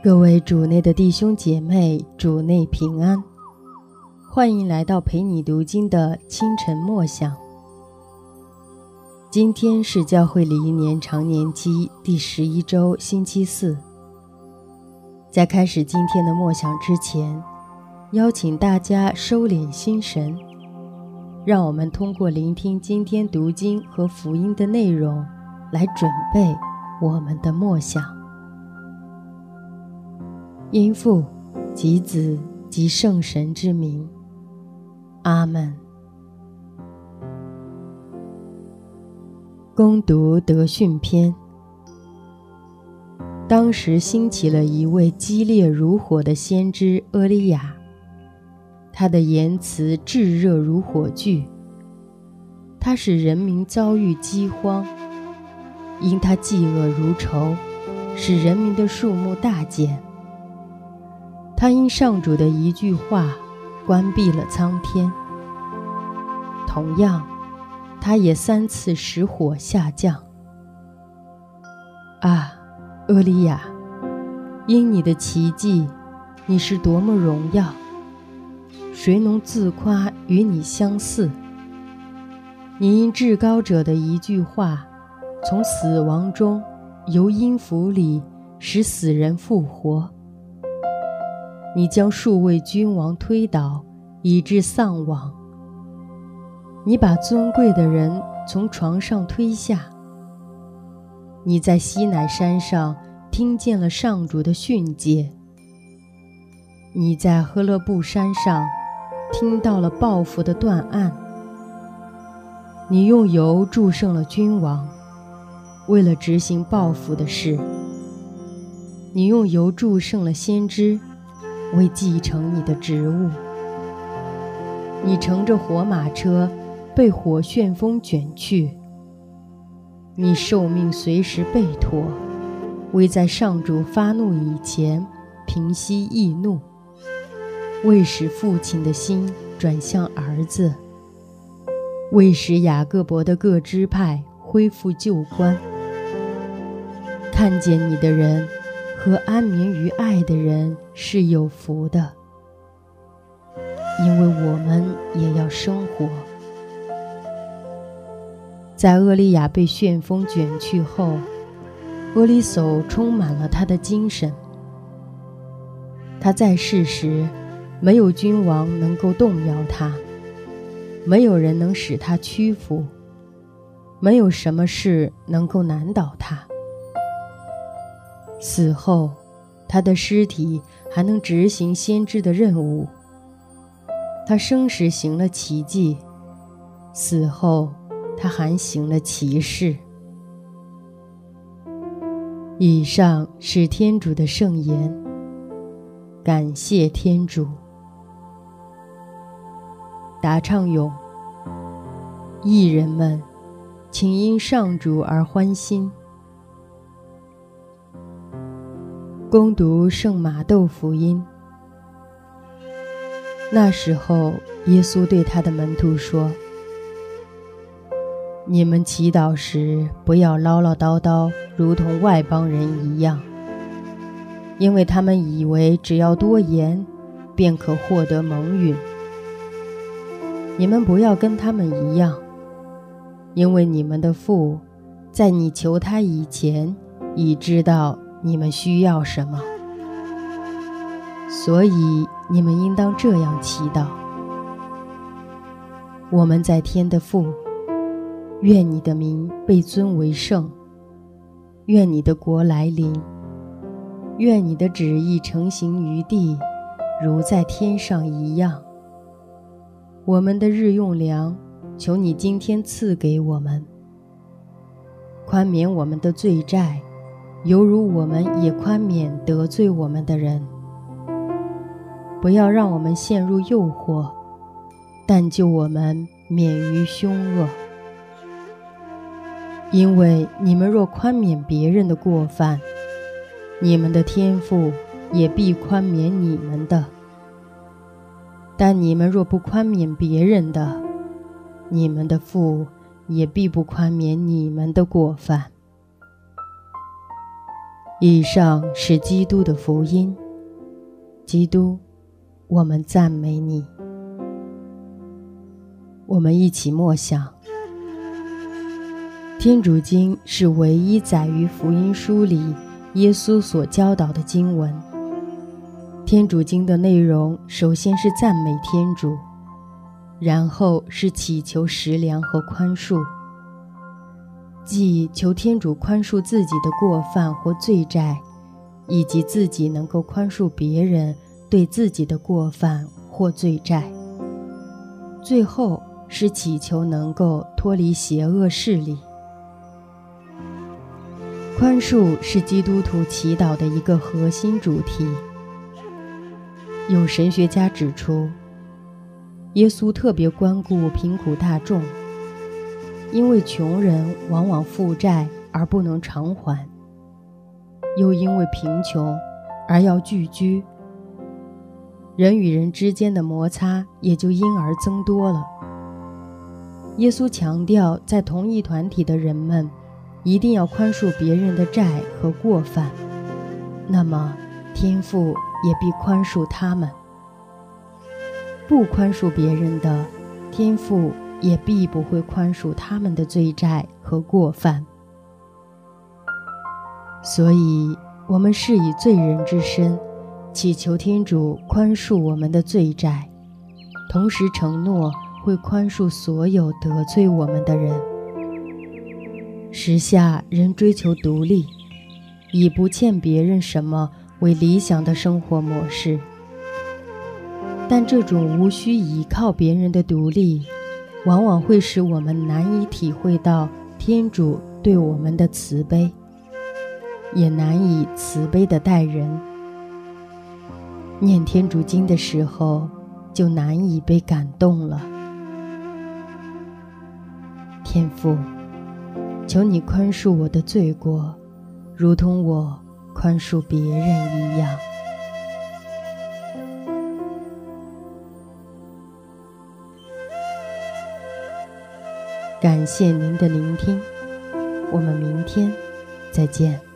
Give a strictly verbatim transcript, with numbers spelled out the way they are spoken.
各位主内的弟兄姐妹，主内平安，欢迎来到陪你读经的清晨默想。今天是教会礼仪年常年期第十一周星期四。在开始今天的默想之前，邀请大家收敛心神，让我们通过聆听今天读经和福音的内容来准备我们的默想。因父及子及圣神之名，阿们。恭读德训篇。当时兴起了一位激烈如火的先知阿利亚，他的言辞炙热如火炬，他使人民遭遇饥荒，因他嫉恶如仇，使人民的数目大减。他因上主的一句话关闭了苍天。同样，他也三次使火下降。啊，阿利亚，因你的奇迹，你是多么荣耀！谁能自夸与你相似？你因至高者的一句话，从死亡中由阴府里使死人复活。你将数位君王推倒，以致丧亡。你把尊贵的人从床上推下。你在西乃山上听见了上主的训诫。你在赫勒布山上听到了报复的断案。你用油祝圣了君王，为了执行报复的事。你用油祝圣了先知，为继承你的职务。你乘着火马车被火旋风卷去。你受命随时备妥，为在上主发怒以前平息易怒，为使父亲的心转向儿子，为使雅各伯的各支派恢复旧观。看见你的人和安眠于爱的人是有福的，因为我们也要生活。在厄利亚被旋风卷去后，阿里叟充满了他的精神。他在世时，没有君王能够动摇他，没有人能使他屈服，没有什么事能够难倒他。死后，他的尸体还能执行先知的任务。他生时行了奇迹，死后他还行了奇事。以上是天主的圣言，感谢天主。答唱咏：义人们，请因上主而欢心。恭读圣马窦福音。那时候，耶稣对他的门徒说：你们祈祷时，不要唠唠叨叨，如同外邦人一样，因为他们以为只要多言，便可获得蒙允。你们不要跟他们一样，因为你们的父，在你求他以前，已知道你们需要什么，所以你们应当这样祈祷：我们在天的父，愿你的名被尊为圣，愿你的国来临，愿你的旨意成行于地，如在天上一样。我们的日用粮，求你今天赐给我们，宽免我们的罪债，犹如我们也宽免得罪我们的人。不要让我们陷入诱惑，但救我们免于凶恶。因为你们若宽免别人的过犯，你们的天父也必宽免你们的。但你们若不宽免别人的，你们的父也必不宽免你们的过犯。 以上是基督的福音。基督，我们赞美你。我们一起默想，天主经是唯一载于福音书里耶稣所教导的经文。天主经的内容首先是赞美天主，然后是祈求食粮和宽恕，即求天主宽恕自己的过犯或罪债，以及自己能够宽恕别人对自己的过犯或罪债。最后是祈求能够脱离邪恶势力。宽恕是基督徒祈祷的一个核心主题。有神学家指出，耶稣特别关顾贫苦大众，因为穷人往往负债而不能偿还，又因为贫穷而要聚居，人与人之间的摩擦也就因而增多了。耶稣强调，在同一团体的人们一定要宽恕别人的债和过犯，那么天父也必宽恕他们。不宽恕别人的，天父也必不会宽恕他们的罪债和过犯。所以我们是以罪人之身祈求天主宽恕我们的罪债，同时承诺会宽恕所有得罪我们的人。时下人追求独立，以不欠别人什么为理想的生活模式，但这种无需依靠别人的独立，往往会使我们难以体会到天主对我们的慈悲，也难以慈悲地待人。念天主经的时候，就难以被感动了。天父，求你宽恕我的罪过，如同我宽恕别人一样。感谢您的聆听，我们明天再见。